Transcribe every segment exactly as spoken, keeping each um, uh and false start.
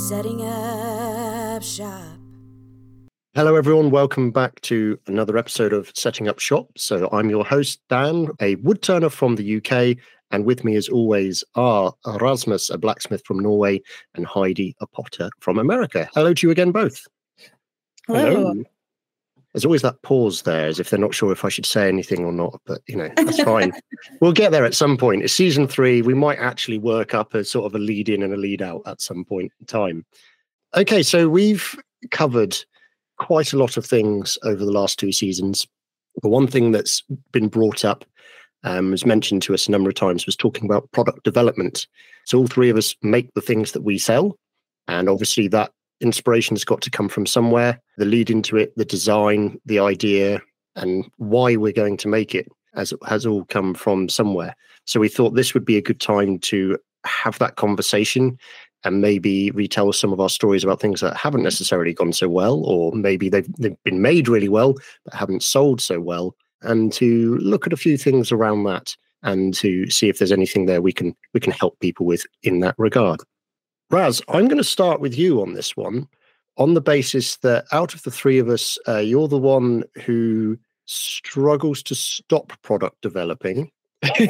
Setting up shop. Hello, everyone. Welcome back to another episode of Setting Up Shop. So I'm your host, Dan, a woodturner from the U K. And with me, as always, are Rasmus, a blacksmith from Norway, and Heidi, a potter from America. Hello to you again, both. Hello. Hello. There's always that pause there, as if they're not sure if I should say anything or not. But, you know, that's fine. We'll get there at some point. It's season three. We might actually work up a sort of a lead in and a lead out at some point in time. Okay, so we've covered quite a lot of things over the last two seasons. The one thing that's been brought up, um, was mentioned to us a number of times, was talking about product development. So all three of us make the things that we sell. And obviously that inspiration's got to come from somewhere. The lead into it, the design, the idea, and why we're going to make it has, has all come from somewhere. So we thought this would be a good time to have that conversation and maybe retell some of our stories about things that haven't necessarily gone so well, or maybe they've, they've been made really well, but haven't sold so well, and to look at a few things around that and to see if there's anything there we can we can help people with in that regard. Raz, I'm going to start with you on this one, on the basis that out of the three of us, uh, you're the one who struggles to stop product developing. um,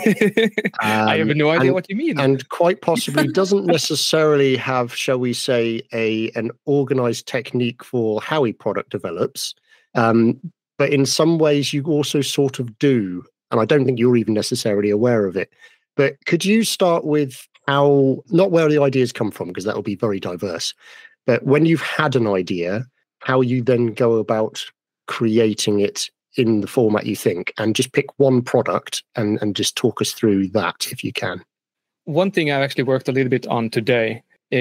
I have no idea and, what you mean. And quite possibly doesn't necessarily have, shall we say, a an organized technique for how he product develops. Um, but in some ways you also sort of do. And I don't think you're even necessarily aware of it. But could you start with how, not where the ideas come from, because that will be very diverse, but when you've had an idea, how you then go about creating it in the format you think, and just pick one product and, and just talk us through that if you can. One thing I've actually worked a little bit on today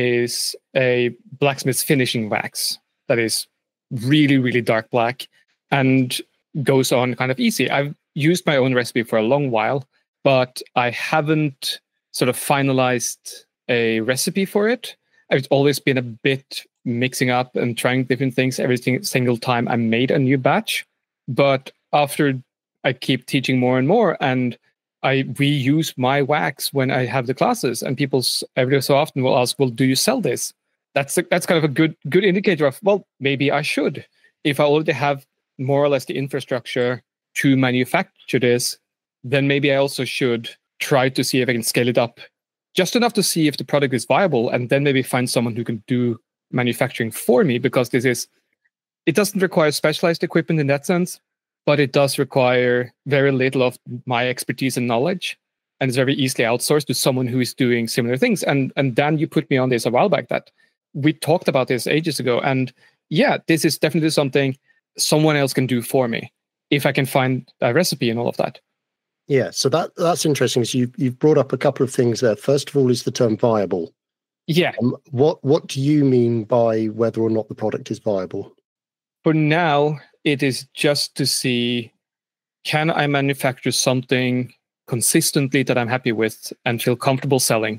is a blacksmith's finishing wax that is really, really dark black and goes on kind of easy. I've used my own recipe for a long while, but I haven't sort of finalized a recipe for it. I've always been a bit mixing up and trying different things every single time I made a new batch. But after I keep teaching more and more, and I reuse my wax when I have the classes, and people every so often will ask, well, do you sell this? That's a, that's kind of a good good indicator of, well, maybe I should. If I already have more or less the infrastructure to manufacture this, then maybe I also should try to see if I can scale it up just enough to see if the product is viable, and then maybe find someone who can do manufacturing for me, because this is, it doesn't require specialized equipment in that sense, but it does require very little of my expertise and knowledge, and it's very easily outsourced to someone who is doing similar things. And and Dan, you put me on this a while back, that we talked about this ages ago, and yeah, this is definitely something someone else can do for me if I can find a recipe and all of that. Yeah, so that that's interesting. So you've, you've brought up a couple of things there. First of all is the term viable. Yeah. Um, what what do you mean by whether or not the product is viable? For now, it is just to see, can I manufacture something consistently that I'm happy with and feel comfortable selling?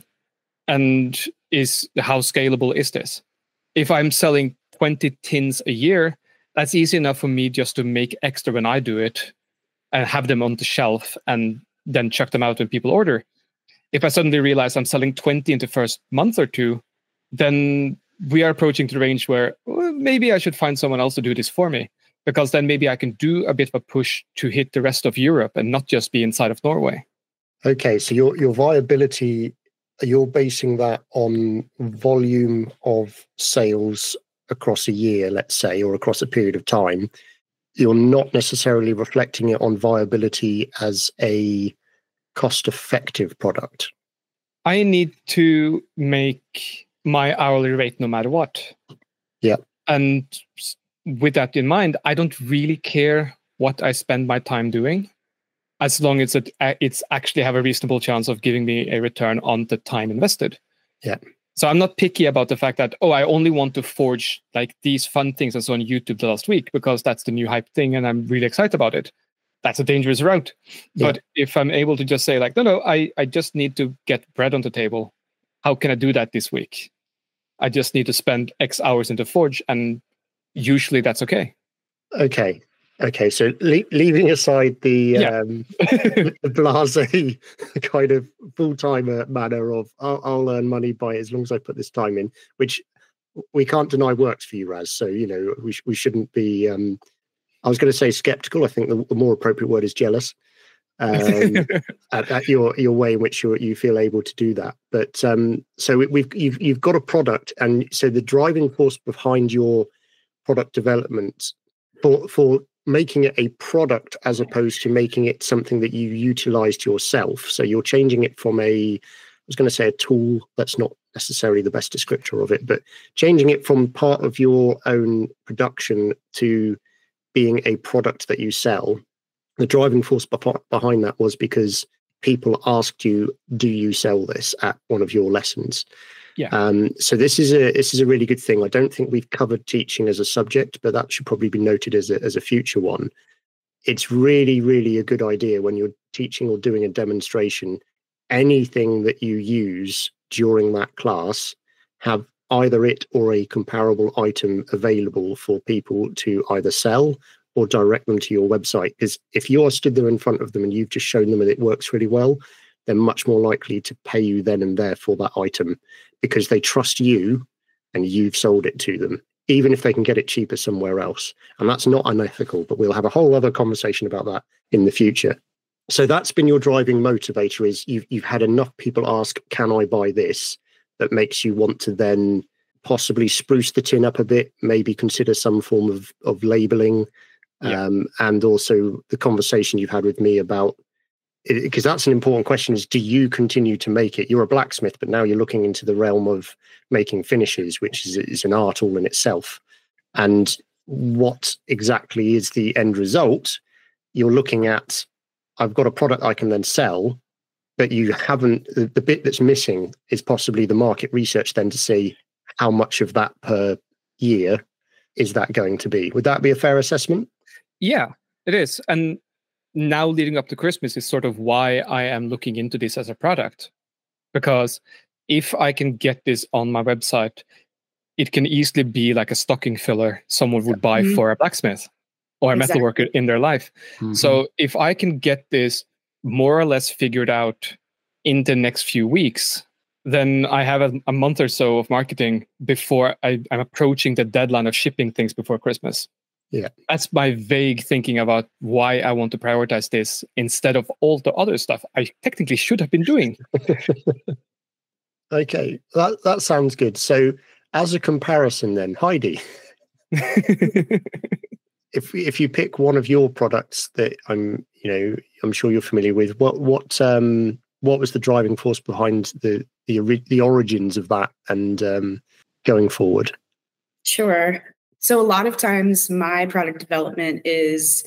And is how scalable is this? If I'm selling twenty tins a year, that's easy enough for me just to make extra when I do it and have them on the shelf and then chuck them out when people order. If I suddenly realize I'm selling twenty in the first month or two, then we are approaching the range where, well, maybe I should find someone else to do this for me, because then maybe I can do a bit of a push to hit the rest of Europe and not just be inside of Norway. Okay, so your your viability, you're basing that on volume of sales across a year, let's say, or across a period of time. You're not necessarily reflecting it on viability as a cost-effective product. I need to make my hourly rate no matter what. Yeah. And with that in mind, I don't really care what I spend my time doing, as long as it, it's actually have a reasonable chance of giving me a return on the time invested. Yeah. So I'm not picky about the fact that, oh, I only want to forge like these fun things I saw on YouTube the last week because that's the new hype thing and I'm really excited about it. That's a dangerous route. Yeah. But if I'm able to just say like, no, no, I, I just need to get bread on the table. How can I do that this week? I just need to spend X hours in the forge, and usually that's okay. Okay. Okay. So le- leaving aside the, yeah. um, the blasé kind of full-timer manner of I'll, I'll earn money by it as long as I put this time in, which we can't deny works for you, Raz. So, you know, we, sh- we shouldn't be, um, I was going to say skeptical. I think the, the more appropriate word is jealous um, at, at your your way in which you you feel able to do that. But um, so we, we've you've you've got a product, and so the driving force behind your product development for for making it a product as opposed to making it something that you utilized yourself. So you're changing it from a, I was going to say a tool, that's not necessarily the best descriptor of it, but changing it from part of your own production to being a product that you sell. The driving force behind that was because people asked you, do you sell this at one of your lessons? Yeah. Um, so this is a this is a really good thing. I don't think we've covered teaching as a subject, but that should probably be noted as a as a future one. It's really, really a good idea when you're teaching or doing a demonstration, anything that you use during that class, have either it or a comparable item available for people to either sell or direct them to your website. Because if you're stood there in front of them and you've just shown them that it works really well, they're much more likely to pay you then and there for that item because they trust you and you've sold it to them, even if they can get it cheaper somewhere else. And that's not unethical, but we'll have a whole other conversation about that in the future. So that's been your driving motivator, is you've, you've had enough people ask, can I buy this? That makes you want to then possibly spruce the tin up a bit, maybe consider some form of, of labeling. Yeah. Um, and also the conversation you've had with me about, because that's an important question, is do you continue to make it? You're a blacksmith, but now you're looking into the realm of making finishes, which is, is an art all in itself. And what exactly is the end result? You're looking at, I've got a product I can then sell, but you haven't, the, the bit that's missing is possibly the market research then to see how much of that per year is that going to be. Would that be a fair assessment? Yeah, it is. And now leading up to Christmas is sort of why I am looking into this as a product. Because if I can get this on my website, it can easily be like a stocking filler someone would buy mm-hmm. for a blacksmith or a exactly. metalworker in their life. Mm-hmm. So if I can get this more or less figured out in the next few weeks, then I have a, a month or so of marketing before I, I'm approaching the deadline of shipping things before Christmas. Yeah, that's my vague thinking about why I want to prioritize this instead of all the other stuff I technically should have been doing. Okay, that that sounds good. So, as a comparison, then Heidi, if if you pick one of your products that I'm, you know, I'm sure you're familiar with, what what um what was the driving force behind the the the origins of that and um, going forward? Sure. So a lot of times my product development is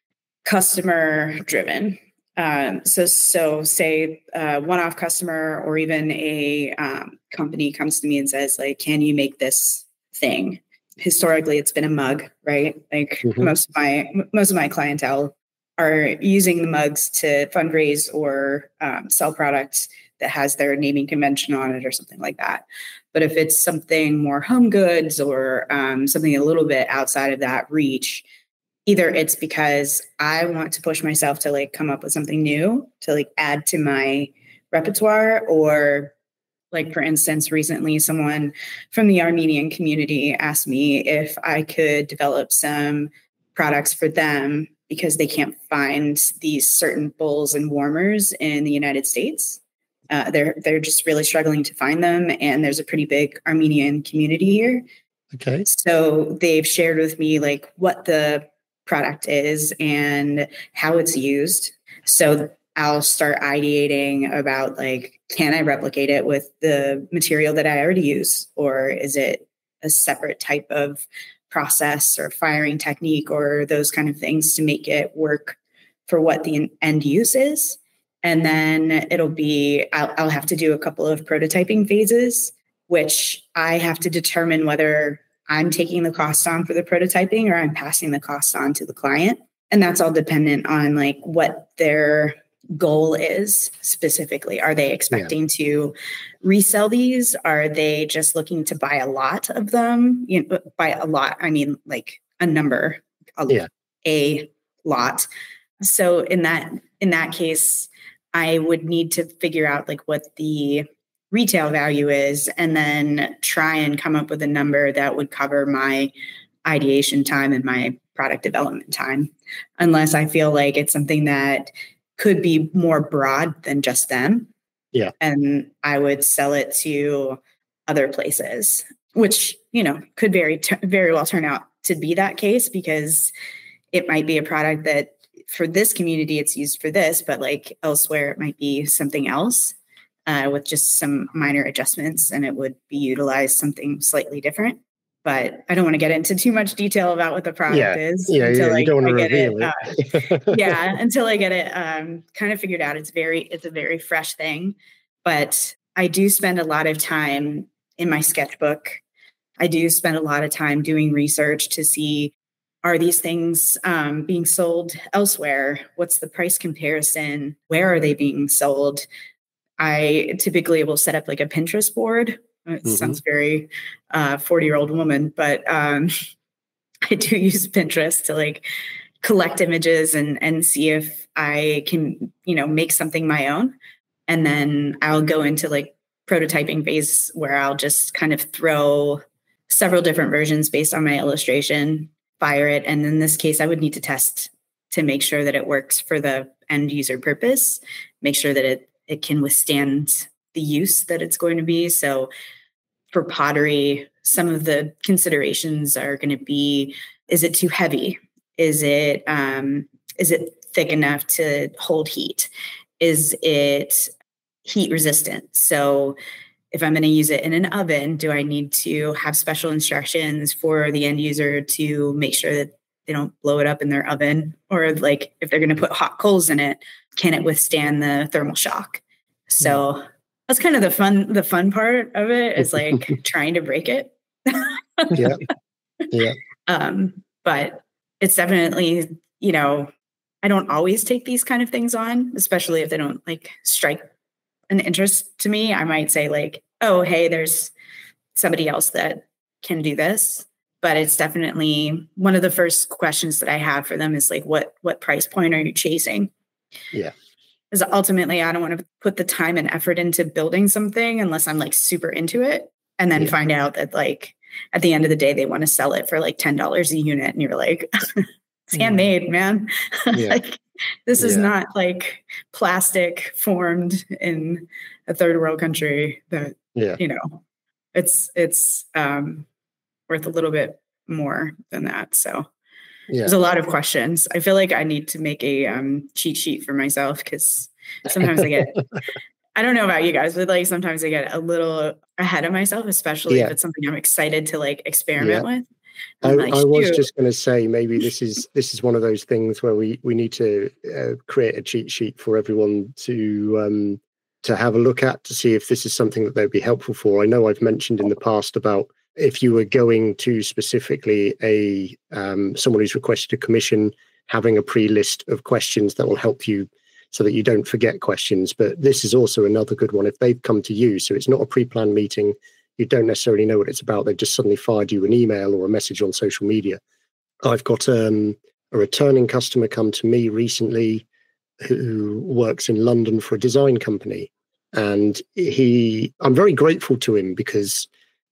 customer driven. Um, so, so say a one-off customer or even a um, company comes to me and says, like, can you make this thing? Historically, it's been a mug, right? Like mm-hmm. most of my most of my clientele are using the mugs to fundraise or um, sell products that has their naming convention on it or something like that. But if it's something more home goods or um, something a little bit outside of that reach, either it's because I want to push myself to like come up with something new to like add to my repertoire, or like, for instance, recently someone from the Armenian community asked me if I could develop some products for them because they can't find these certain bowls and warmers in the United States. Uh, they're they're just really struggling to find them, and there's a pretty big Armenian community here. Okay. So they've shared with me like what the product is and how it's used. So I'll start ideating about like, can I replicate it with the material that I already use, or is it a separate type of process or firing technique or those kind of things to make it work for what the end use is? And then it'll be, I'll, I'll have to do a couple of prototyping phases, which I have to determine whether I'm taking the cost on for the prototyping or I'm passing the cost on to the client. And that's all dependent on like what their goal is specifically. Are they expecting yeah. to resell these? Are they just looking to buy a lot of them? You know, by a lot, I mean like a number, a, yeah. a lot. So in that in that case, I would need to figure out like what the retail value is, and then try and come up with a number that would cover my ideation time and my product development time, unless I feel like it's something that could be more broad than just them. Yeah. And I would sell it to other places, which, you know, could very, t- very well turn out to be that case, because it might be a product that for this community, it's used for this, but like elsewhere, it might be something else uh, with just some minor adjustments, and it would be utilized something slightly different. But I don't want to get into too much detail about what the product yeah. is. Yeah, until yeah, I, you don't want to I get reveal it. it. Uh, yeah, until I get it um, kind of figured out. It's very, it's a very fresh thing. But I do spend a lot of time in my sketchbook. I do spend a lot of time doing research to see, are these things um, being sold elsewhere? What's the price comparison? Where are they being sold? I typically will set up like a Pinterest board. It mm-hmm. sounds very uh, forty-year-old woman, but um, I do use Pinterest to like collect images and and see if I can, you know, make something my own. And then I'll go into like prototyping phase where I'll just kind of throw several different versions based on my illustration, fire it. And in this case, I would need to test to make sure that it works for the end user purpose, make sure that it, it can withstand the use that it's going to be. So for pottery, some of the considerations are going to be, is it too heavy? Is it, um, is it thick enough to hold heat? Is it heat resistant? So if I'm going to use it in an oven, do I need to have special instructions for the end user to make sure that they don't blow it up in their oven? Or like if they're going to put hot coals in it, can it withstand the thermal shock? So yeah. That's kind of the fun, the fun part of it is like trying to break it. yeah. Yeah. Um, but it's definitely, you know, I don't always take these kind of things on, especially if they don't like strike an interest to me. I might say like, oh, hey, there's somebody else that can do this. But it's definitely one of the first questions that I have for them is like, what, what price point are you chasing? Yeah. Because ultimately I don't want to put the time and effort into building something unless I'm like super into it, and then yeah. find out that like at the end of the day, they want to sell it for like ten dollars a unit. And you're like, it's handmade, man. Yeah. Like, this is yeah. not like plastic formed in a third world country that, yeah. you know, it's, it's um, worth a little bit more than that. So yeah. there's a lot of questions. I feel like I need to make a um, cheat sheet for myself, because sometimes I get, I don't know about you guys, but like sometimes I get a little ahead of myself, especially yeah. if it's something I'm excited to like experiment yeah. with. I, like, I was just going to say, maybe this is this is one of those things where we we need to uh, create a cheat sheet for everyone to um, to have a look at, to see if this is something that they'd be helpful for. I know I've mentioned in the past about if you were going to specifically a um, someone who's requested a commission, having a pre-list of questions that will help you so that you don't forget questions. But this is also another good one if they've come to you. So it's not a pre-planned meeting. You don't necessarily know what it's about. They've just suddenly fired you an email or a message on social media. I've got um, a returning customer come to me recently who works in London for a design company. And he, I'm very grateful to him because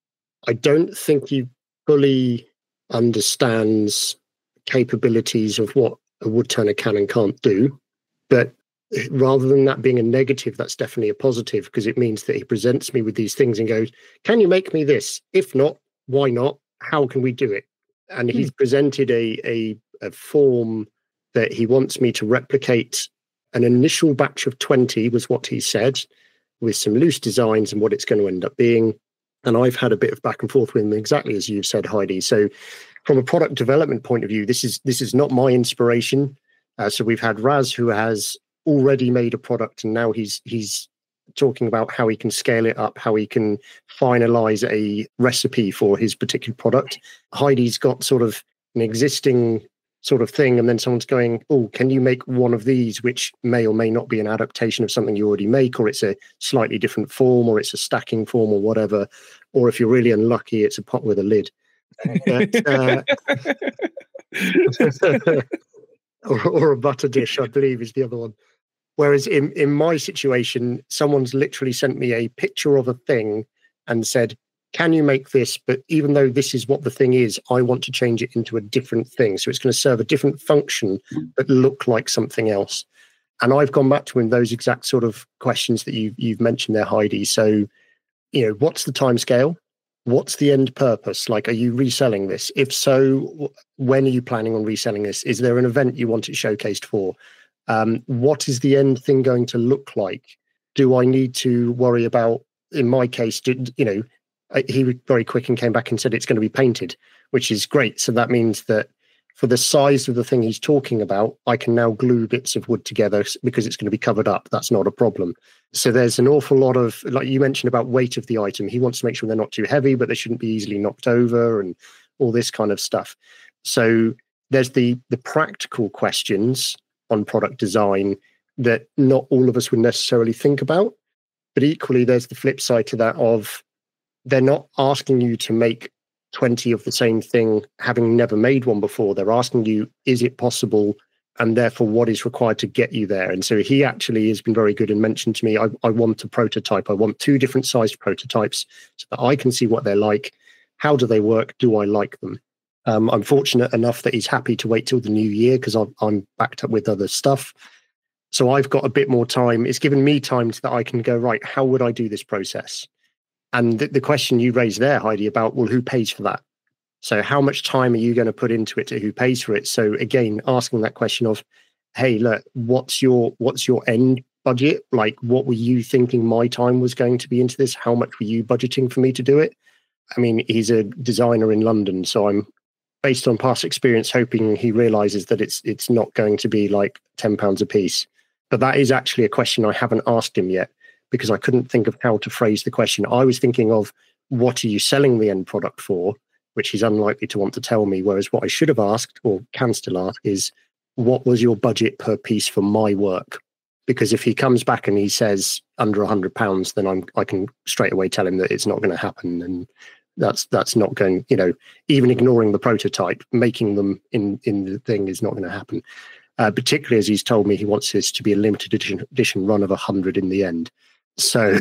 I don't think he fully understands capabilities of what a wood turner can and can't do. But rather than that being a negative, that's definitely a positive, because it means that he presents me with these things and goes, can you make me this? If not, why not? How can we do it? And he's mm. presented a, a, a form that he wants me to replicate. An initial batch of twenty was what he said, with some loose designs and what it's going to end up being. And I've had a bit of back and forth with him, exactly as you've said, Heidi. So from a product development point of view, this is this is not my inspiration. Uh, so we've had Raz, who has already made a product, and now he's he's talking about how he can scale it up, how he can finalize a recipe for his particular product. Heidi's got sort of an existing sort of thing, and then someone's going, oh, can you make one of these, which may or may not be an adaptation of something you already make, or it's a slightly different form, or it's a stacking form, or whatever, or if you're really unlucky, it's a pot with a lid. But, uh, or, or a butter dish, I believe, is the other one. Whereas in, in my situation, someone's literally sent me a picture of a thing and said, can you make this? But even though this is what the thing is, I want to change it into a different thing. So it's going to serve a different function, but look like something else. And I've gone back to him those exact sort of questions that you've, you've mentioned there, Heidi. So, you know, what's the time scale? What's the end purpose? Like, are you reselling this? If so, when are you planning on reselling this? Is there an event you want it showcased for? Um, what is the end thing going to look like? Do I need to worry about, in my case, did, you know, he was very quick and came back and said it's going to be painted, which is great. So that means that for the size of the thing he's talking about, I can now glue bits of wood together because it's going to be covered up. That's not a problem. So there's an awful lot of, like you mentioned about weight of the item. He wants to make sure they're not too heavy, but they shouldn't be easily knocked over and all this kind of stuff. So there's the the practical questions on product design that not all of us would necessarily think about. But equally, there's the flip side to that of they're not asking you to make twenty of the same thing, having never made one before. They're asking you, is it possible? And therefore, what is required to get you there? And so he actually has been very good and mentioned to me, I, I want a prototype. I want two different sized prototypes so that I can see what they're like. How do they work? Do I like them? Um, I'm fortunate enough that he's happy to wait till the new year because I'm, I'm backed up with other stuff. So I've got a bit more time. It's given me time so that I can go, right, how would I do this process? And the, the question you raised there, Heidi, about, well, who pays for that? So how much time are you going to put into it to who pays for it? So again, asking that question of, hey, look, what's your what's your end budget? Like, what were you thinking my time was going to be into this? How much were you budgeting for me to do it? I mean, he's a designer in London, so I'm, based on past experience, hoping he realizes that it's it's not going to be like ten pounds a piece. But that is actually a question I haven't asked him yet because I couldn't think of how to phrase the question. I was thinking of, what are you selling the end product for? Which he's unlikely to want to tell me. Whereas what I should have asked, or can still ask, is what was your budget per piece for my work? Because if he comes back and he says under a hundred pounds, then I'm I can straight away tell him that it's not going to happen, and that's that's not going. You know, even ignoring the prototype, making them in in the thing is not going to happen. Uh, particularly as he's told me he wants this to be a limited edition, edition run of a hundred in the end. So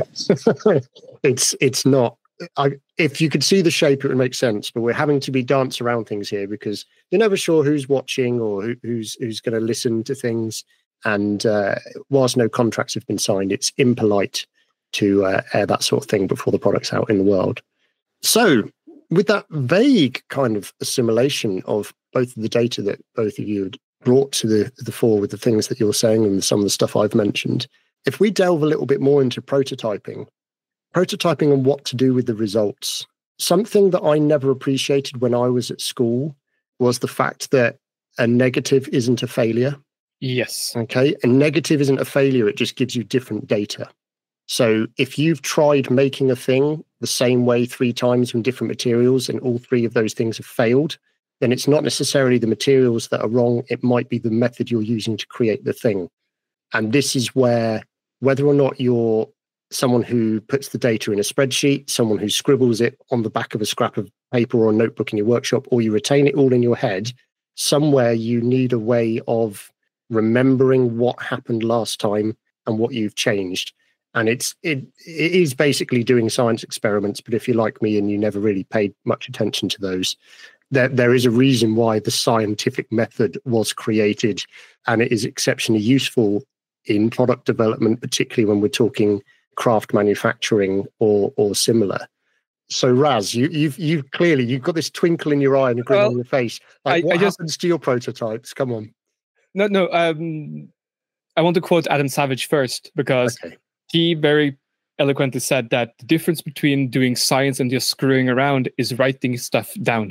it's it's not. I, if you could see the shape, it would make sense. But we're having to be dance around things here because you're never sure who's watching or who, who's who's going to listen to things. And uh, whilst no contracts have been signed, it's impolite to uh, air that sort of thing before the product's out in the world. So, with that vague kind of assimilation of both of the data that both of you had brought to the the fore with the things that you're saying and some of the stuff I've mentioned, if we delve a little bit more into prototyping. Prototyping and what to do with the results. Something that I never appreciated when I was at school was the fact that a negative isn't a failure. Yes. Okay. A negative isn't a failure. It just gives you different data. So if you've tried making a thing the same way three times from different materials and all three of those things have failed, then it's not necessarily the materials that are wrong. It might be the method you're using to create the thing. And this is where, whether or not you're someone who puts the data in a spreadsheet, someone who scribbles it on the back of a scrap of paper or a notebook in your workshop, or you retain it all in your head, somewhere you need a way of remembering what happened last time and what you've changed. And it's it it is basically doing science experiments, but if you're like me and you never really paid much attention to those, there, there is a reason why the scientific method was created, and it is exceptionally useful in product development, particularly when we're talking craft manufacturing or or similar. So Raz, you, you've you've clearly you've got this twinkle in your eye and a grin well, on your face. Like, I, what I just, happens to your prototypes? Come on. No, no. Um, I want to quote Adam Savage first because okay. he very eloquently said that the difference between doing science and just screwing around is writing stuff down.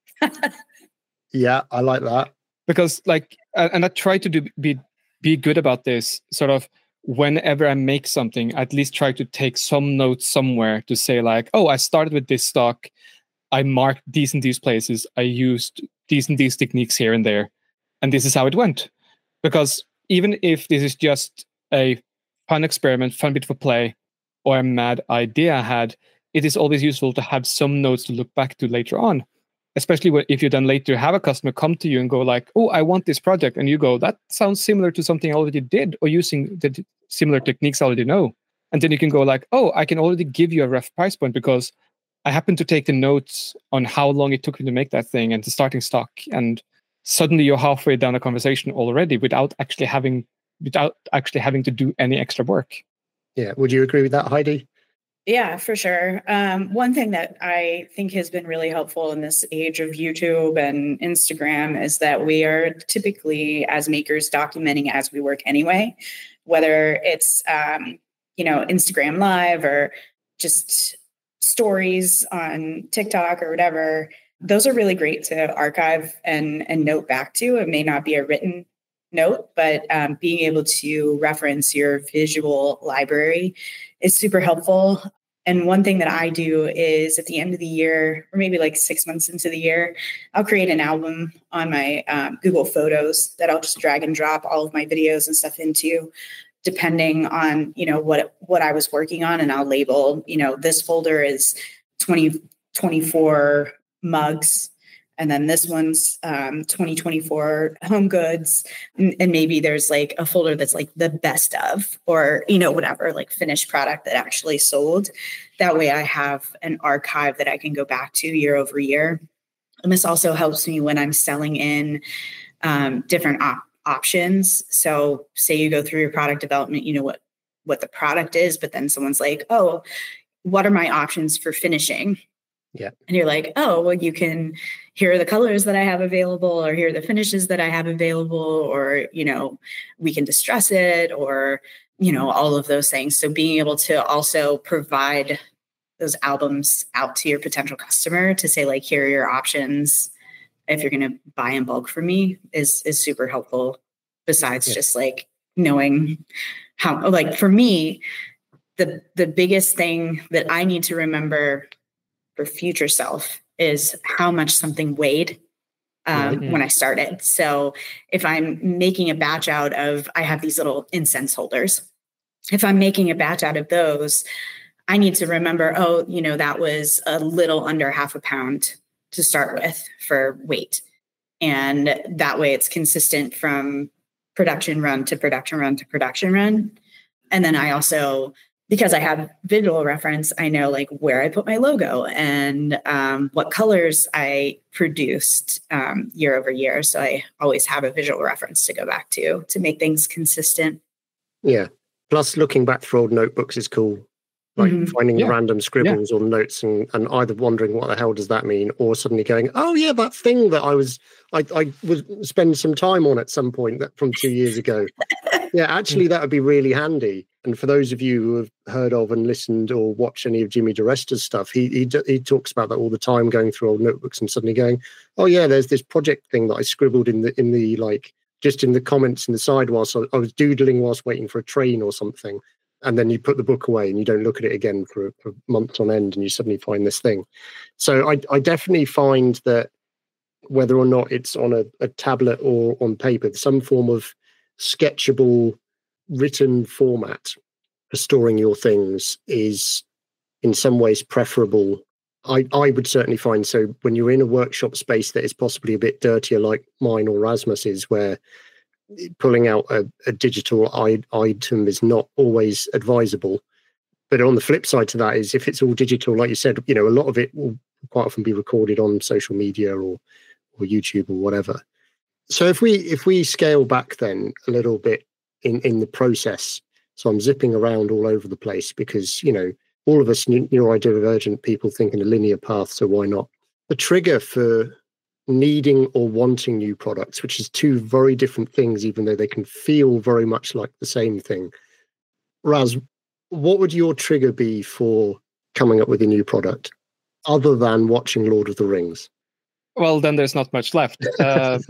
Yeah, I like that. Because like, and I try to do be be good about this sort of. Whenever I make something, I at least try to take some notes somewhere to say like, oh, I started with this stock. I marked these and these places. I used these and these techniques here and there. And this is how it went. Because even if this is just a fun experiment, fun bit for play, or a mad idea I had, it is always useful to have some notes to look back to later on. especially when, if you then later have a customer come to you and go like, oh, I want this project. And you go, that sounds similar to something I already did or using the similar techniques I already know. And then you can go like, oh, I can already give you a rough price point because I happen to take the notes on how long it took me to make that thing and the starting stock. And suddenly you're halfway down a conversation already without actually having without actually having to do any extra work. Yeah. Would you agree with that, Heidi? Yeah, for sure. Um, one thing that I think has been really helpful in this age of YouTube and Instagram is that we are typically, as makers, documenting as we work anyway, whether it's, um, you know, Instagram Live or just stories on TikTok or whatever. Those are really great to archive and, and note back to. It may not be a written note, but um, being able to reference your visual library is super helpful. And one thing that I do is at the end of the year, or maybe like six months into the year, I'll create an album on my um, Google Photos that I'll just drag and drop all of my videos and stuff into, depending on, you know, what what I was working on. And I'll label, you know, this folder is twenty twenty-four mugs. And then this one's um, twenty twenty-four home goods. And, and maybe there's like a folder that's like the best of, or, you know, whatever, like finished product that actually sold. That way I have an archive that I can go back to year over year. And this also helps me when I'm selling in um, different op- options. So say you go through your product development, you know what, what the product is, but then someone's like, oh, what are my options for finishing? Yeah. And you're like, oh, well, you can, here are the colors that I have available, or here are the finishes that I have available, or, you know, we can distress it, or, you know, all of those things. So being able to also provide those albums out to your potential customer to say, like, here are your options if you're going to buy in bulk from me is, is super helpful. Besides yeah. just like knowing how, like for me, the, the biggest thing that I need to remember for future self is how much something weighed um, mm-hmm. when I started. So if I'm making a batch out of, I have these little incense holders. If I'm making a batch out of those, I need to remember, oh, you know, that was a little under half a pound to start with for weight. And that way it's consistent from production run to production run to production run. And then I also, because I have visual reference, I know like where I put my logo and um, what colors I produced um, year over year. So I always have a visual reference to go back to, to make things consistent. Yeah. Plus looking back through old notebooks is cool. Like mm-hmm. finding yeah. random scribbles yeah. or notes and, and either wondering what the hell does that mean, or suddenly going, oh yeah, that thing that I was, I, I was spend some time on at some point that from two years ago. Yeah, actually that would be really handy. And for those of you who have heard of and listened or watched any of Jimmy DiResta's stuff, he, he he talks about that all the time, going through old notebooks and suddenly going, oh yeah, there's this project thing that I scribbled in the, in the like, just in the comments in the side whilst I, I was doodling whilst waiting for a train or something. And then you put the book away and you don't look at it again for, for months on end and you suddenly find this thing. So I, I definitely find that whether or not it's on a, a tablet or on paper, some form of sketchable written format for storing your things is in some ways preferable. I, I would certainly find so when you're in a workshop space that is possibly a bit dirtier like mine or Rasmus's, where pulling out a, a digital I- item is not always advisable. But on the flip side to that is if it's all digital, like you said, you know, a lot of it will quite often be recorded on social media or or YouTube or whatever. So if we if we scale back then a little bit in, in the process, so I'm zipping around all over the place because, you know, all of us neurodivergent people think in a linear path, so why not? The trigger for needing or wanting new products, which is two very different things, even though they can feel very much like the same thing. Raz, what would your trigger be for coming up with a new product other than watching Lord of the Rings? Well, then there's not much left. Uh,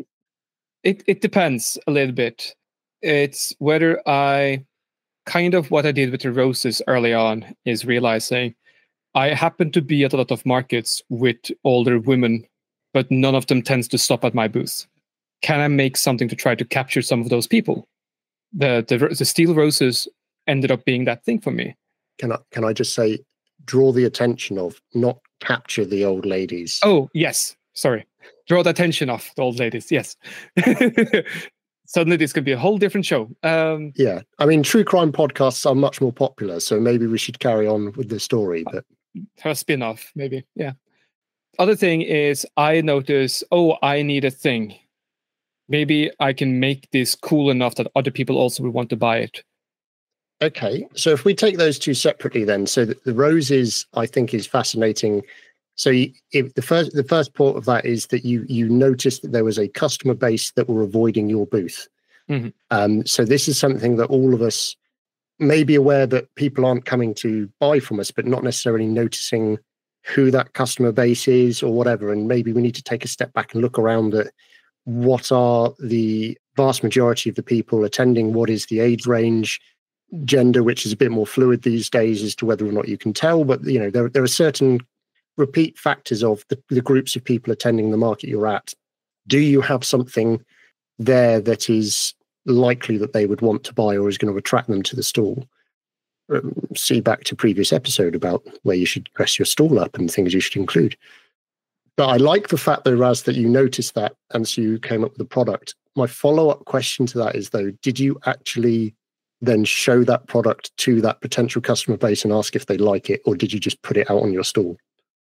it, it depends a little bit. It's whether I kind of what I did with the roses early on is realizing I happen to be at a lot of markets with older women, but none of them tends to stop at my booth. Can I make something to try to capture some of those people? The the, the steel roses ended up being that thing for me. Can I can I just say, draw the attention of not capture the old ladies. Oh, yes. Sorry. Draw the attention off the old ladies. Yes. Suddenly this could be a whole different show. Um, yeah. I mean, true crime podcasts are much more popular, so maybe we should carry on with the story. But have a spin-off, maybe. Yeah. Other thing is I notice, oh, I need a thing. Maybe I can make this cool enough that other people also will want to buy it. Okay. So if we take those two separately then, so the, the roses, I think, is fascinating. So you, if the first the first part of that is that you you noticed that there was a customer base that were avoiding your booth. Mm-hmm. Um, so this is something that all of us may be aware that people aren't coming to buy from us, but not necessarily noticing who that customer base is or whatever. And maybe we need to take a step back and look around at what are the vast majority of the people attending, what is the age range, gender, which is a bit more fluid these days as to whether or not you can tell. But, you know, there, there are certain repeat factors of the, the groups of people attending the market you're at. Do you have something there that is likely that they would want to buy or is going to attract them to the stall? Um, see back to previous episode about where you should dress your stall up and things you should include. But I like the fact, though, Raz, that you noticed that and so you came up with a product. My follow-up question to that is, though, did you actually then show that product to that potential customer base and ask if they like it, or did you just put it out on your stall?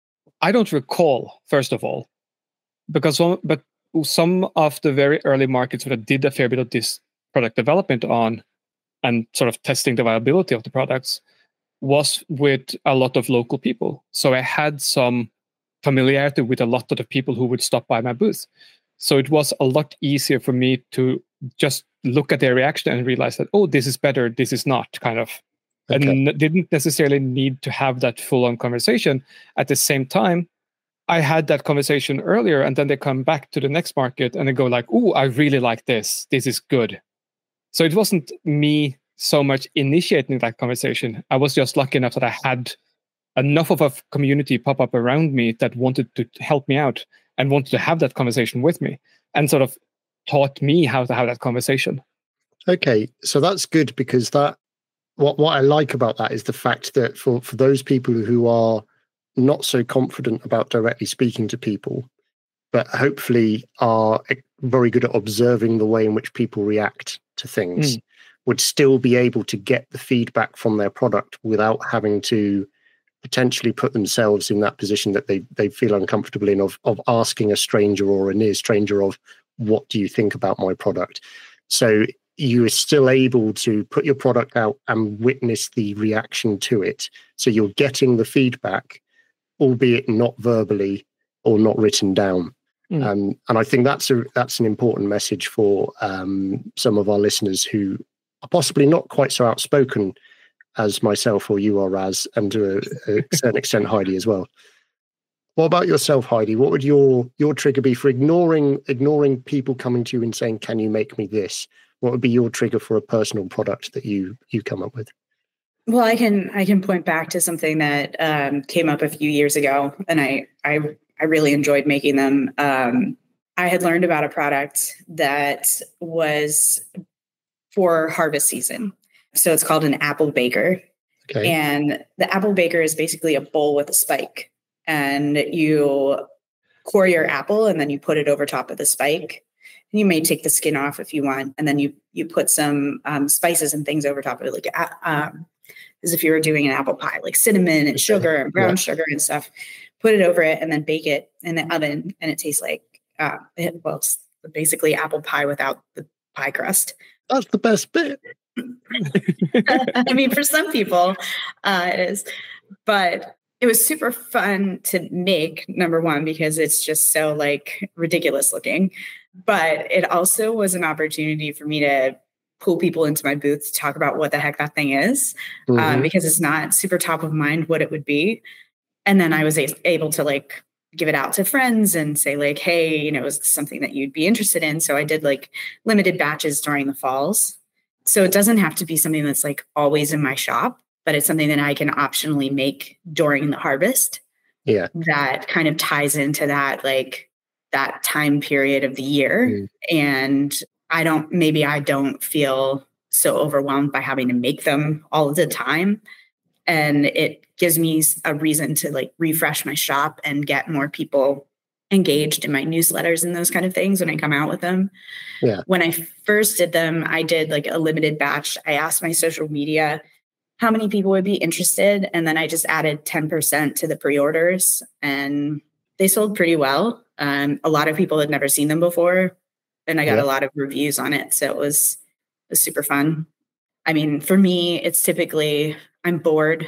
I don't recall, first of all, because some, but some of the very early markets that I did a fair bit of this product development on and sort of testing the viability of the products was with a lot of local people. So I had some familiarity with a lot of the people who would stop by my booth. So it was a lot easier for me to just look at their reaction and realize that, oh, this is better, this is not, kind of. Okay. And didn't necessarily need to have that full-on conversation. At the same time, I had that conversation earlier, and then they come back to the next market and they go like, oh, I really like this. This is good. So it wasn't me so much initiating that conversation. I was just lucky enough that I had enough of a community pop up around me that wanted to help me out and wanted to have that conversation with me and sort of taught me how to have that conversation. Okay, so that's good, because that what what I like about that is the fact that for, for those people who are not so confident about directly speaking to people, but hopefully are very good at observing the way in which people react to things, mm. would still be able to get the feedback from their product without having to potentially put themselves in that position that they they feel uncomfortable in of of asking a stranger or a near stranger of, what do you think about my product? So you are still able to put your product out and witness the reaction to it. So you're getting the feedback, albeit not verbally or not written down. Mm. Um, and I think that's a that's an important message for um, some of our listeners who are possibly not quite so outspoken as myself or you are, Raz, and to a, a certain extent Heidi as well. What about yourself, Heidi? What would your your trigger be for ignoring ignoring people coming to you and saying, "Can you make me this?" What would be your trigger for a personal product that you you come up with? Well, I can I can point back to something that um, came up a few years ago, and I I I really enjoyed making them. Um, I had learned about a product that was for harvest season. So it's called an apple baker. Okay. And the apple baker is basically a bowl with a spike. And you core your apple and then you put it over top of the spike. And you may take the skin off if you want. And then you you put some um, spices and things over top of it, like uh, um, as if you were doing an apple pie, like cinnamon and sugar and brown yeah. sugar and stuff. Put it over it and then bake it in the oven. And it tastes like, uh, it, well, it's basically apple pie without the pie crust. That's the best bit. I mean, for some people, uh, it is. But it was super fun to make, number one, because it's just so like ridiculous looking. But it also was an opportunity for me to pull people into my booth to talk about what the heck that thing is, mm-hmm. um, because it's not super top of mind what it would be. And then I was a- able to like give it out to friends and say like, hey, you know, is this something that you'd be interested in? So I did like limited batches during the falls. So it doesn't have to be something that's like always in my shop, but it's something that I can optionally make during the harvest. Yeah. That kind of ties into that, like that time period of the year. Mm. And I don't, maybe I don't feel so overwhelmed by having to make them all of the time. And it gives me a reason to like refresh my shop and get more people engaged in my newsletters and those kind of things when I come out with them. Yeah. When I first did them, I did like a limited batch. I asked my social media how many people would be interested. And then I just added ten percent to the pre-orders, and they sold pretty well. Um, a lot of people had never seen them before, and I got Yeah. a lot of reviews on it. So it was, it was super fun. I mean, for me, it's typically, I'm bored.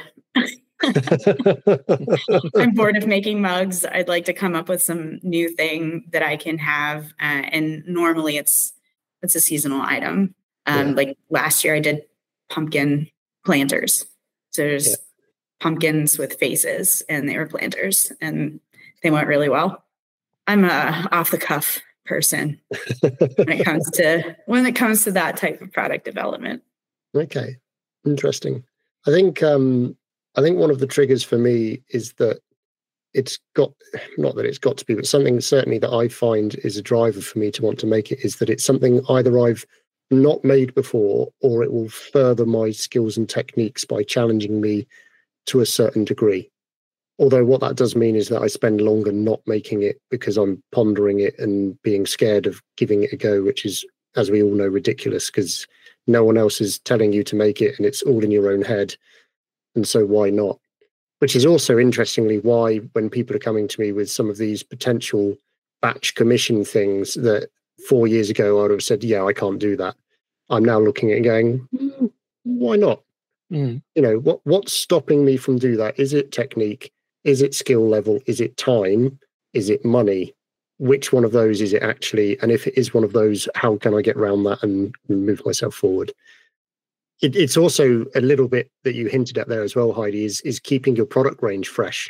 I'm bored of making mugs. I'd like to come up with some new thing that I can have. Uh, and normally it's, it's a seasonal item. Um, Yeah. Like last year I did pumpkin planters. So there's Yeah. pumpkins with faces, and they were planters, and they went really well. I'm a off the cuff person when it comes to, when it comes to that type of product development. Okay, interesting. I think um, I think one of the triggers for me is that it's got, not that it's got to be, but something certainly that I find is a driver for me to want to make it is that it's something either I've not made before, or it will further my skills and techniques by challenging me to a certain degree. Although what that does mean is that I spend longer not making it because I'm pondering it and being scared of giving it a go, which is, as we all know, ridiculous because no one else is telling you to make it and it's all in your own head. And so why not? Which is also interestingly why when people are coming to me with some of these potential batch commission things that four years ago I would have said, yeah, I can't do that. I'm now looking at it and going, mm, why not? Mm. You know, what what's stopping me from do that? Is it technique? Is it skill level? Is it time? Is it money? Which one of those is it actually? And if it is one of those, how can I get around that and move myself forward? It, it's also a little bit that you hinted at there as well, Heidi, is, is keeping your product range fresh.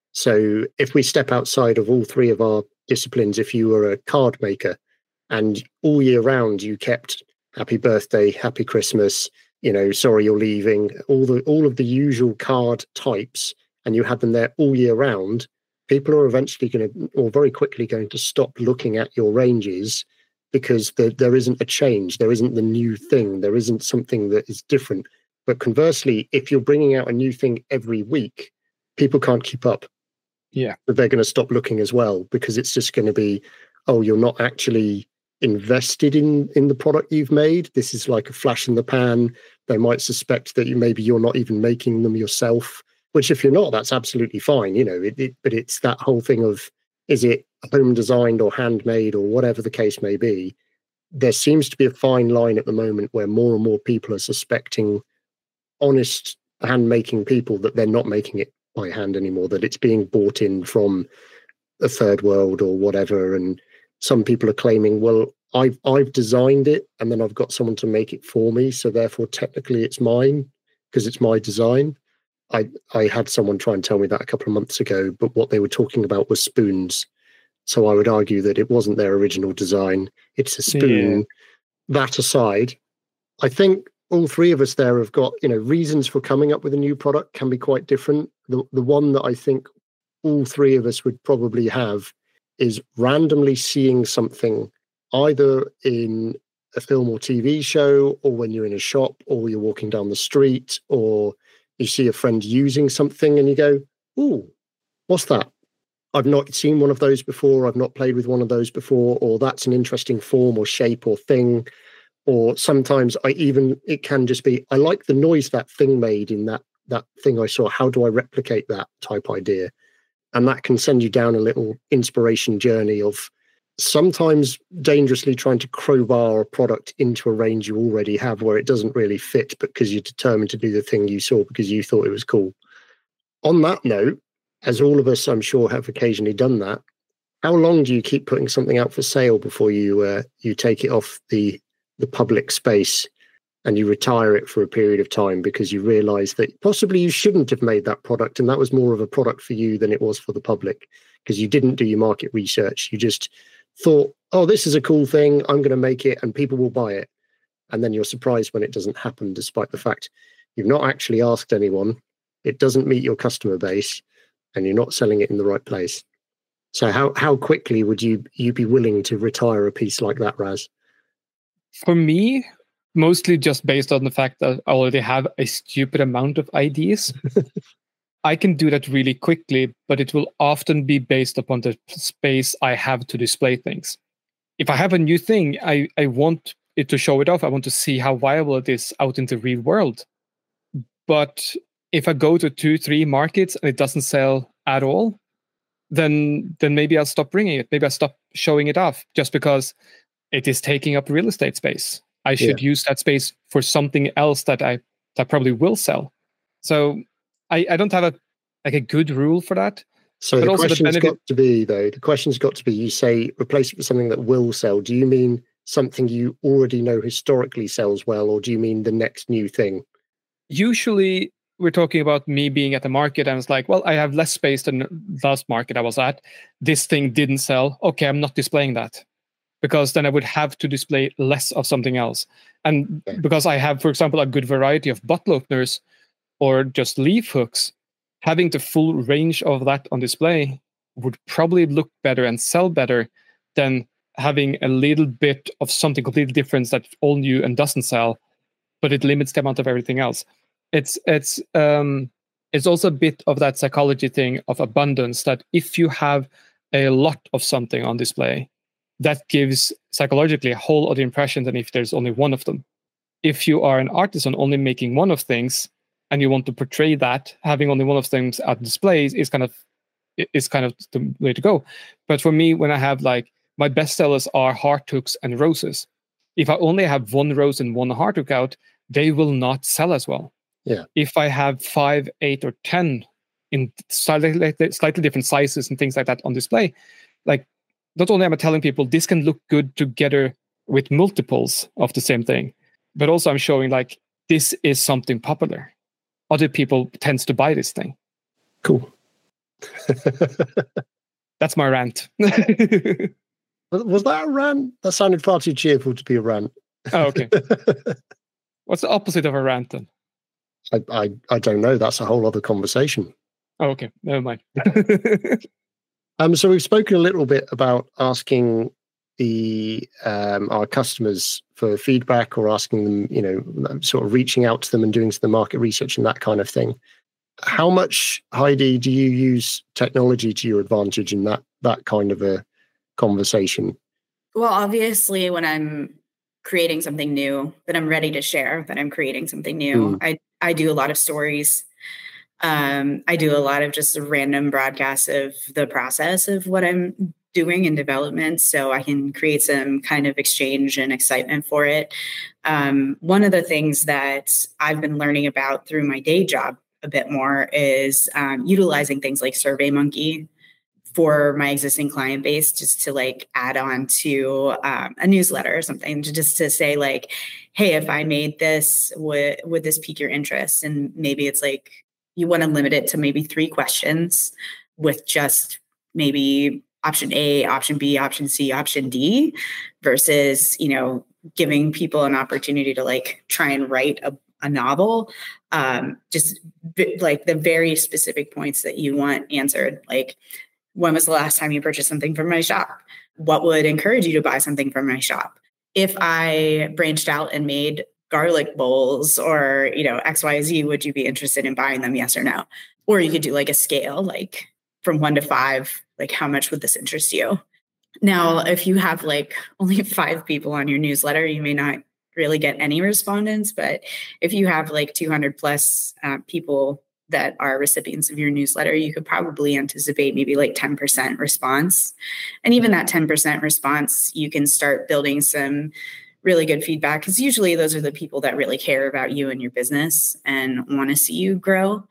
So if we step outside of all three of our disciplines, if you were a card maker and all year round you kept happy birthday, happy Christmas, you know, sorry you're leaving, all the all of the usual card types, and you had them there all year round, people are eventually going to, or very quickly going to stop looking at your ranges because there, there isn't a change. There isn't the new thing. There isn't something that is different. But conversely, if you're bringing out a new thing every week, people can't keep up. Yeah. But they're going to stop looking as well because it's just going to be, oh, you're not actually invested in in the product you've made. This is like a flash in the pan. They might suspect that you maybe you're not even making them yourself, which if you're not, that's absolutely fine, you know, it, it, but it's that whole thing of, is it home designed or handmade or whatever the case may be? There seems to be a fine line at the moment where more and more people are suspecting honest hand-making people that they're not making it by hand anymore, that it's being bought in from a third world or whatever. And some people are claiming, well, I've, I've designed it and then I've got someone to make it for me. So therefore, technically it's mine because it's my design. I, I had someone try and tell me that a couple of months ago, but what they were talking about was spoons. So I would argue that it wasn't their original design. It's a spoon. Yeah. That aside, I think all three of us there have got, you know, reasons for coming up with a new product can be quite different. The, the one that I think all three of us would probably have is randomly seeing something either in a film or T V show, or when you're in a shop, or you're walking down the street, or you see a friend using something and you go, ooh, what's that? I've not seen one of those before. I've not played with one of those before, or that's an interesting form or shape or thing. Or sometimes I even, it can just be, I like the noise that thing made in that, that thing I saw. How do I replicate that type idea? And that can send you down a little inspiration journey of sometimes dangerously trying to crowbar a product into a range you already have where it doesn't really fit, but because you're determined to do the thing you saw because you thought it was cool. On that note, as all of us, I'm sure, have occasionally done that, how long do you keep putting something out for sale before you uh, you take it off the, the public space and you retire it for a period of time because you realize that possibly you shouldn't have made that product and that was more of a product for you than it was for the public because you didn't do your market research. You just thought, oh, this is a cool thing, I'm going to make it and people will buy it. And then you're surprised when it doesn't happen, despite the fact you've not actually asked anyone, it doesn't meet your customer base, and you're not selling it in the right place. So how how quickly would you you be willing to retire a piece like that, Raz? For me, mostly just based on the fact that I already have a stupid amount of ideas. I can do that really quickly, but it will often be based upon the space I have to display things. If I have a new thing, I, I want it to show it off. I want to see how viable it is out in the real world. But if I go to two, three markets and it doesn't sell at all, then then maybe I'll stop bringing it. Maybe I'll stop showing it off just because it is taking up real estate space. I should yeah. use that space for something else that I that probably will sell. So I, I don't have a like a good rule for that. So the question's the benefit- got to be, though, the question's got to be, you say replace it with something that will sell. Do you mean something you already know historically sells well, or do you mean the next new thing? Usually we're talking about me being at the market and it's like, well, I have less space than the last market I was at. This thing didn't sell. Okay, I'm not displaying that. Because then I would have to display less of something else. And okay. because I have, for example, a good variety of bottle openers or just leaf hooks, having the full range of that on display would probably look better and sell better than having a little bit of something completely different that's all new and doesn't sell, but it limits the amount of everything else. It's it's um it's also a bit of that psychology thing of abundance, that if you have a lot of something on display, that gives psychologically a whole other impression than if there's only one of them. If you are an artisan only making one of things and you want to portray that, having only one of things at displays is kind of is kind of the way to go. But for me, when I have like my best sellers are heart hooks and roses. If I only have one rose and one heart hook out, they will not sell as well. Yeah. If I have five, eight, or ten in slightly slightly different sizes and things like that on display, like, not only am I telling people this can look good together with multiples of the same thing, but also I'm showing like this is something popular. Other people tends to buy this thing. Cool. That's my rant. Was that a rant? That sounded far too cheerful to be a rant. Oh, okay. What's the opposite of a rant then? I, I, I don't know. That's a whole other conversation. Oh, okay. Never mind. Um, so we've spoken a little bit about asking the um, our customers for feedback, or asking them, you know, sort of reaching out to them and doing some market research and that kind of thing. How much, Heidi, do you use technology to your advantage in that that kind of a conversation? Well, obviously, when I'm creating something new that I'm ready to share, that I'm creating something new, mm. I I do a lot of stories. Um, I do a lot of just random broadcasts of the process of what I'm doing in development, so I can create some kind of exchange and excitement for it. Um, one of the things that I've been learning about through my day job a bit more is um, utilizing things like SurveyMonkey for my existing client base, just to like add on to um, a newsletter or something, to just to say like, hey, if I made this, would would this pique your interest? And maybe it's like, you want to limit it to maybe three questions with just maybe option A, option B, option C, option D, versus, you know, giving people an opportunity to like try and write a, a novel. Um, just v- like the very specific points that you want answered. Like, when was the last time you purchased something from my shop? What would encourage you to buy something from my shop? If I branched out and made garlic bowls or, you know, X Y Z, would you be interested in buying them? Yes or no? Or you could do like a scale, like from one to five, like how much would this interest you? Now, if you have like only five people on your newsletter, you may not really get any respondents. But if you have like two hundred plus uh, people that are recipients of your newsletter, you could probably anticipate maybe like ten percent response. And even that ten percent response, you can start building some really good feedback, because usually those are the people that really care about you and your business and want to see you grow.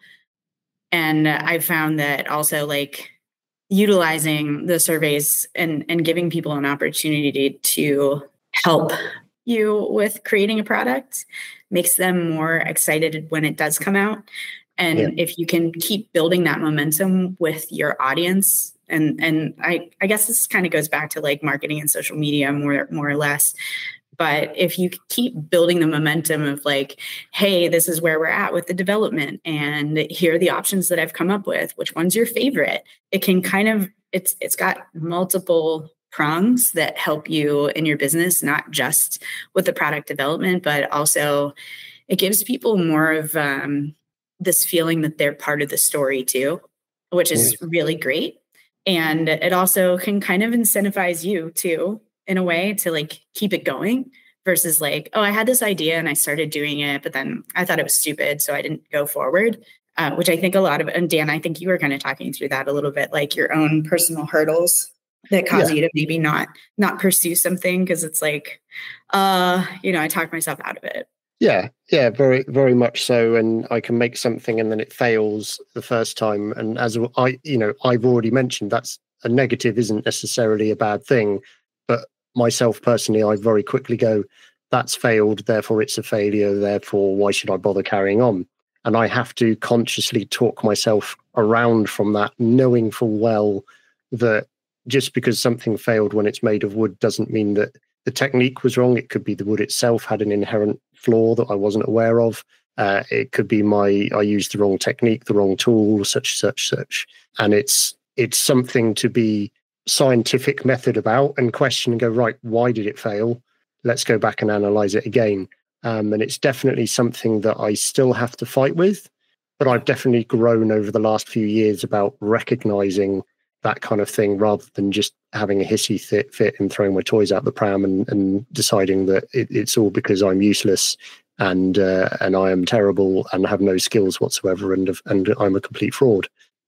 And I found that also like utilizing the surveys and, and giving people an opportunity to help you with creating a product makes them more excited when it does come out. And yeah. if you can keep building that momentum with your audience, and and I, I guess this kind of goes back to like marketing and social media more, more or less. But if you keep building the momentum of like, hey, this is where we're at with the development, and here are the options that I've come up with, which one's your favorite? It can kind of, it's it's got multiple prongs that help you in your business, not just with the product development, but also it gives people more of um, this feeling that they're part of the story too, which is really great. And it also can kind of incentivize you too, in a way, to like keep it going versus like, oh, I had this idea and I started doing it, but then I thought it was stupid, so I didn't go forward. Uh, which I think a lot of, and Dan, I think you were kind of talking through that a little bit, like your own personal hurdles that cause yeah. you to maybe not not pursue something because it's like, uh, you know, I talked myself out of it. Yeah, yeah, very, very much so. And I can make something and then it fails the first time. And as I, you know, I've already mentioned, that's a negative isn't necessarily a bad thing. But myself personally, I very quickly go, that's failed, therefore it's a failure, therefore why should I bother carrying on? And I have to consciously talk myself around from that, knowing full well that just because something failed when it's made of wood doesn't mean that the technique was wrong. It could be the wood itself had an inherent flaw that I wasn't aware of. Uh, it could be my I used the wrong technique, the wrong tool, such, such, such. And it's it's something to be scientific method about and question and go, right, why did it fail? Let's go back and analyze it again. Um, and it's definitely something that I still have to fight with, but I've definitely grown over the last few years about recognizing that kind of thing rather than just having a hissy fit, fit and throwing my toys out the pram and, and deciding that it, it's all because I'm useless and uh, and I am terrible and have no skills whatsoever and and I'm a complete fraud.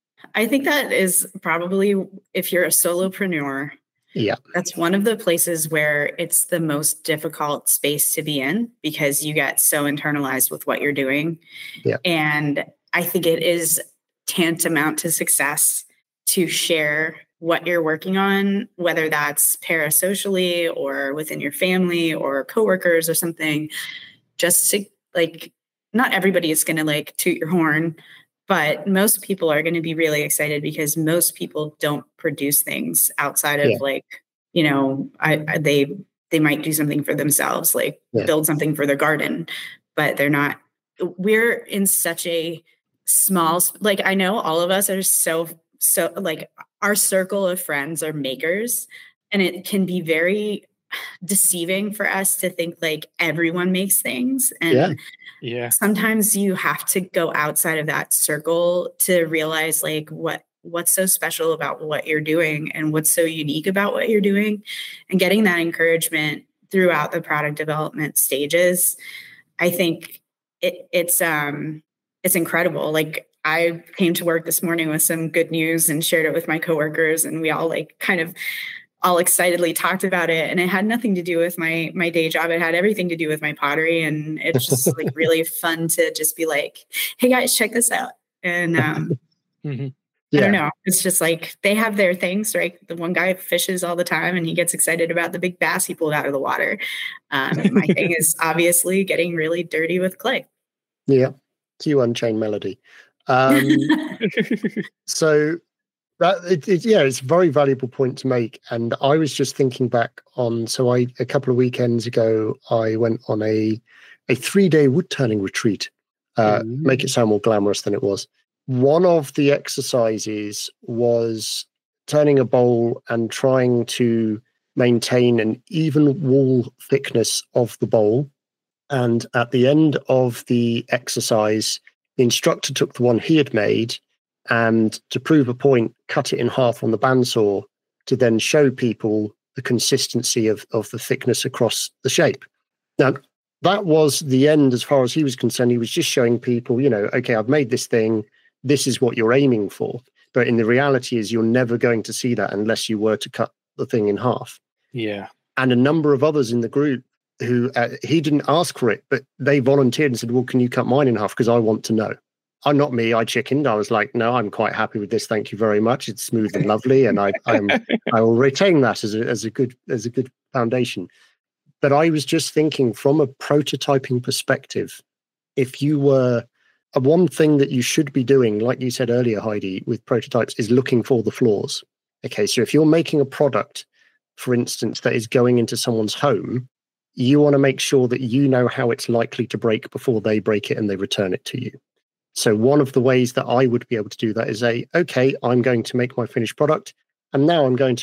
I think that is probably, if you're a solopreneur, yeah, that's one of the places where it's the most difficult space to be in because you get so internalized with what you're doing. Yeah. And I think it is tantamount to success to share what you're working on, whether that's parasocially or within your family or coworkers or something, just to like, not everybody is going to like toot your horn, but most people are going to be really excited because most people don't produce things outside of yeah. like, you know, I, I they they might do something for themselves, like yeah. build something for their garden, but they're not. We're in such a small, like I know all of us are so so like our circle of friends are makers, and it can be very deceiving for us to think like everyone makes things. And yeah. Yeah. sometimes you have to go outside of that circle to realize like what what's so special about what you're doing and what's so unique about what you're doing, and getting that encouragement throughout the product development stages. I think it, it's um it's incredible. Like I came to work this morning with some good news and shared it with my coworkers, and we all like kind of all excitedly talked about it. And it had nothing to do with my my day job. It had everything to do with my pottery. And it's just like really fun to just be like, hey guys, check this out. And um, mm-hmm. yeah. I don't know. It's just like they have their things, right? The one guy fishes all the time and he gets excited about the big bass he pulled out of the water. Um, my thing is obviously getting really dirty with clay. Yeah. Cue Unchained Melody. Um, so that it, it, yeah, it's a very valuable point to make. And I was just thinking back on, so I, a couple of weekends ago, I went on a, a three day wood turning retreat, uh, mm-hmm. make it sound more glamorous than it was. One of the exercises was turning a bowl and trying to maintain an even wall thickness of the bowl. And at the end of the exercise, the instructor took the one he had made and, to prove a point, cut it in half on the bandsaw to then show people the consistency of, of the thickness across the shape. Now, that was the end as far as he was concerned. He was just showing people, you know, okay, I've made this thing. This is what you're aiming for. But in the reality is you're never going to see that unless you were to cut the thing in half. Yeah. And a number of others in the group who, uh, he didn't ask for it, but they volunteered and said, well, can you cut mine in half? Because I want to know. I'm not me. I chickened. I was like, no, I'm quite happy with this. Thank you very much. It's smooth and lovely, and I, I'm, I will retain that as a, as a good as a good foundation. But I was just thinking from a prototyping perspective, if you were uh, one thing that you should be doing, like you said earlier, Heidi, with prototypes, is looking for the flaws. Okay, so if you're making a product, for instance, that is going into someone's home, you want to make sure that you know how it's likely to break before they break it and they return it to you. So one of the ways that I would be able to do that is say, okay, I'm going to make my finished product, and now I'm going to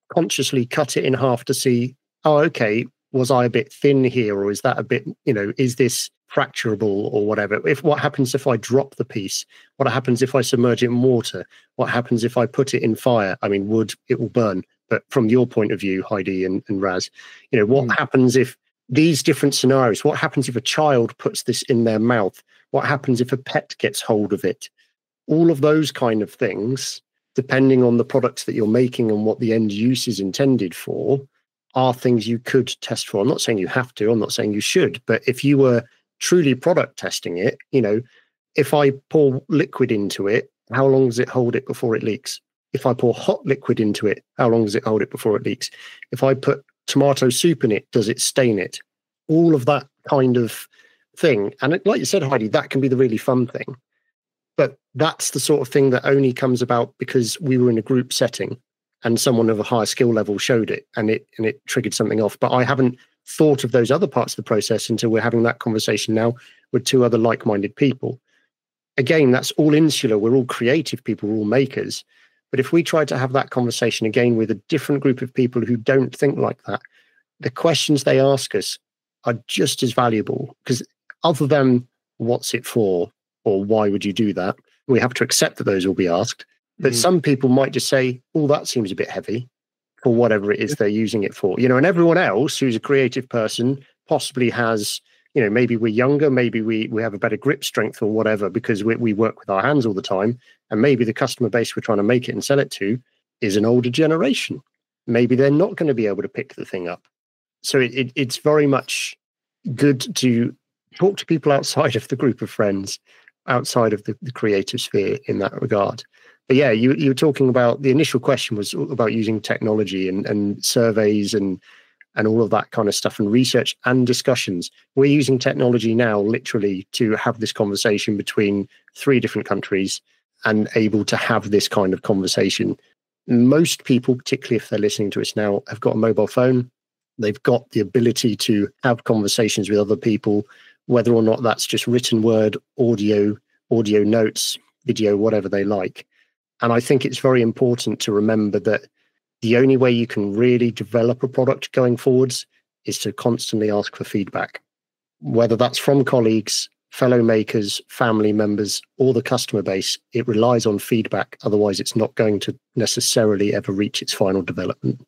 consciously cut it in half to see, oh, okay, was I a bit thin here, or is that a bit, you know, is this fracturable or whatever? If what happens if I drop the piece? What happens if I submerge it in water? What happens if I put it in fire? I mean, wood, it will burn. But from your point of view, Heidi and, and Raz, you know, what mm. happens if these different scenarios? What happens if a child puts this in their mouth? What happens if a pet gets hold of it? All of those kind of things, depending on the products that you're making and what the end use is intended for, are things you could test for. I'm not saying you have to, I'm not saying you should, but if you were truly product testing it, you know, if I pour liquid into it, how long does it hold it before it leaks? If I pour hot liquid into it, how long does it hold it before it leaks? If I put tomato soup in it, does it stain it? All of that kind of thing. And it, like you said, Heidi, that can be the really fun thing. But that's the sort of thing that only comes about because we were in a group setting and someone of a higher skill level showed it and it and it triggered something off. But I haven't thought of those other parts of the process until we're having that conversation now with two other like-minded people. Again, that's all insular. We're all creative people, we're all makers. But if we try to have that conversation again with a different group of people who don't think like that, the questions they ask us are just as valuable, because other than what's it for or why would you do that, we have to accept that those will be asked. But mm. some people might just say, oh, that seems a bit heavy for whatever it is they're using it for. You know, and everyone else who's a creative person possibly has, you know, maybe we're younger, maybe we we have a better grip strength or whatever because we, we work with our hands all the time. And maybe the customer base we're trying to make it and sell it to is an older generation. Maybe they're not going to be able to pick the thing up. So it, it, it's very much good to talk to people outside of the group of friends, outside of the, the creative sphere in that regard. But yeah, you, you were talking about, the initial question was about using technology and, and surveys and and all of that kind of stuff and research and discussions. We're using technology now literally to have this conversation between three different countries and able to have this kind of conversation. Most people, particularly if they're listening to us now, have got a mobile phone. They've got the ability to have conversations with other people, whether or not that's just written word, audio, audio notes, video, whatever they like. And I think it's very important to remember that the only way you can really develop a product going forwards is to constantly ask for feedback, whether that's from colleagues, fellow makers, family members, or the customer base. It relies on feedback. Otherwise, it's not going to necessarily ever reach its final development.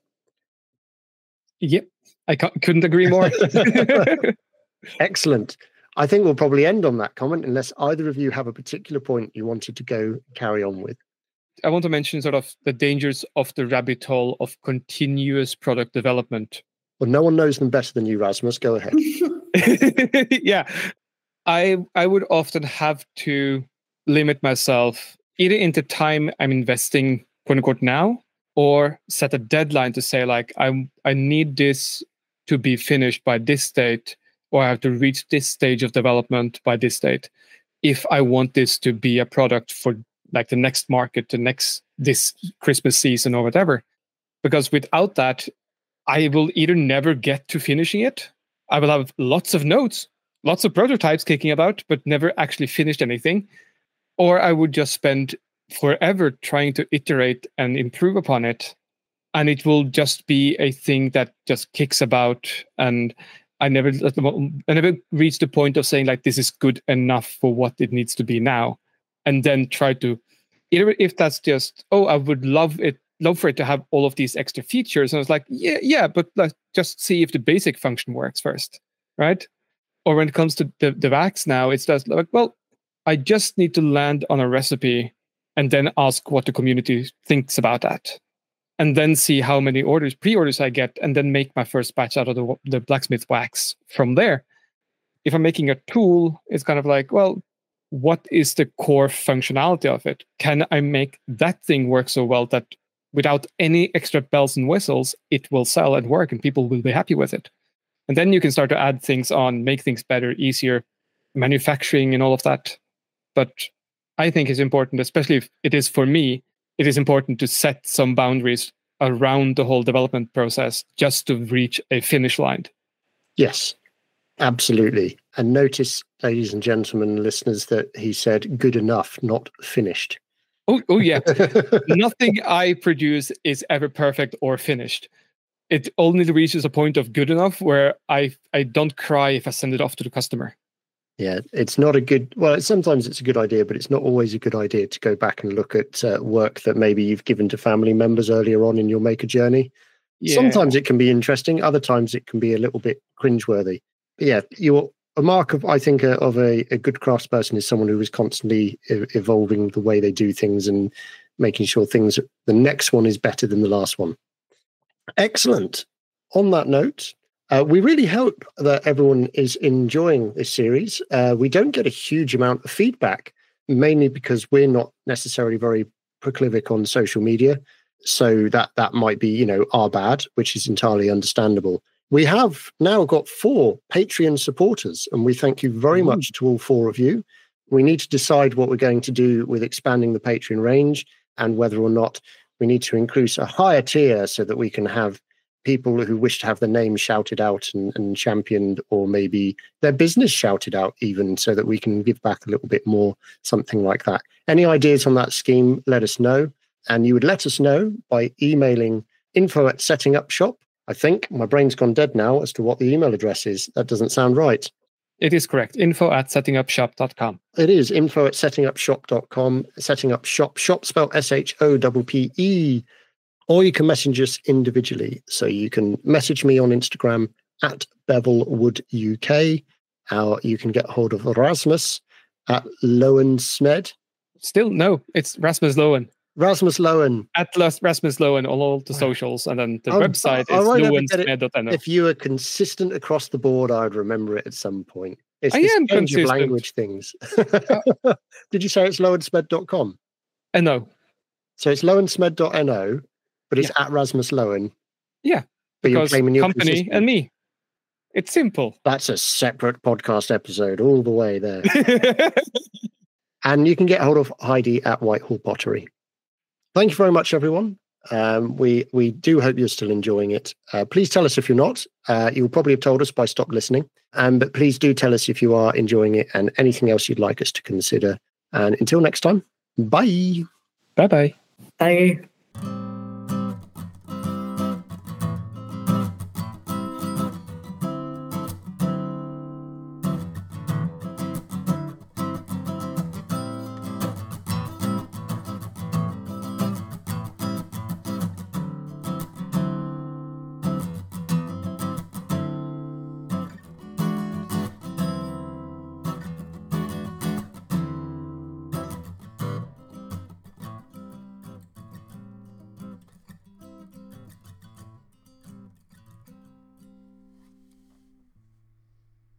Yep, I couldn't agree more. Excellent. I think we'll probably end on that comment unless either of you have a particular point you wanted to go carry on with. I want to mention sort of the dangers of the rabbit hole of continuous product development. Well, no one knows them better than you, Rasmus. Go ahead. Yeah. I I would often have to limit myself either into time I'm investing, quote unquote, now, or set a deadline to say, like, I I need this to be finished by this date, or I have to reach this stage of development by this date, if I want this to be a product for like the next market, the next, this Christmas season or whatever. Because without that, I will either never get to finishing it. I will have lots of notes, lots of prototypes kicking about, but never actually finished anything. Or I would just spend forever trying to iterate and improve upon it. And it will just be a thing that just kicks about. And I never, I never reach the point of saying, like, this is good enough for what it needs to be now. And then try to, either if that's just, oh, I would love it, love for it to have all of these extra features. And I was like, yeah, yeah, but let's just see if the basic function works first, right? Or when it comes to the, the wax now, it's just like, well, I just need to land on a recipe and then ask what the community thinks about that. And then see how many orders, pre-orders I get, and then make my first batch out of the, the blacksmith wax from there. If I'm making a tool, it's kind of like, well, what is the core functionality of it? Can I make that thing work so well that without any extra bells and whistles, it will sell and work and people will be happy with it? And then you can start to add things on, make things better, easier, manufacturing and all of that. But I think it's important, especially if it is for me, it is important to set some boundaries around the whole development process just to reach a finish line. Yes, absolutely. And notice, ladies and gentlemen, listeners, that he said good enough, not finished. Oh, oh yeah. Nothing I produce is ever perfect or finished. It only reaches a point of good enough where I I don't cry if I send it off to the customer. Yeah, it's not a good, well, sometimes it's a good idea, but it's not always a good idea to go back and look at uh, work that maybe you've given to family members earlier on in your maker journey. Yeah. Sometimes it can be interesting. Other times it can be a little bit cringeworthy. But yeah, you're a mark of, I think, uh, of a, a good craftsperson is someone who is constantly e- evolving the way they do things and making sure things, the next one is better than the last one. Excellent. On that note, Uh, we really hope that everyone is enjoying this series. Uh, we don't get a huge amount of feedback, mainly because we're not necessarily very prolific on social media. So that that might be, you know, our bad, which is entirely understandable. We have now got four Patreon supporters, and we thank you very mm. much to all four of you. We need to decide what we're going to do with expanding the Patreon range and whether or not we need to increase a higher tier so that we can have people who wish to have their name shouted out and, and championed, or maybe their business shouted out even, so that we can give back a little bit more, something like that. Any ideas on that scheme, let us know. And you would let us know by emailing info at setting up shop. I think my brain's gone dead now as to what the email address is. That doesn't sound right. It is correct. Info at setting up shop dot com. It is info at setting up shop dot com. Setting up shop, shop spelled S H O P P E. Or you can message us individually. So you can message me on Instagram at Bevelwood U K, or you can get hold of Rasmus at Lowen Smed. Still, no, it's Rasmus Lowen. Rasmus Lowen. At Rasmus Lowen on all the socials. And then the I'll, website I'll, is I'll lowen smed dot n o. If you were consistent across the board, I'd remember it at some point. It's I this am change consistent. of language things. uh, Did you say it's lowen smed dot com? N O. So it's lowen smed dot n o. But it's yeah. at Rasmus Lowen. Yeah, but you're claiming your company and me. It's simple. That's a separate podcast episode all the way there. And you can get hold of Heidi at Whitehall Pottery. Thank you very much, everyone. Um, we we do hope you're still enjoying it. Uh, please tell us if you're not. Uh, you'll probably have told us by stop listening. Um, but please do tell us if you are enjoying it and anything else you'd like us to consider. And until next time, bye. Bye-bye. Bye.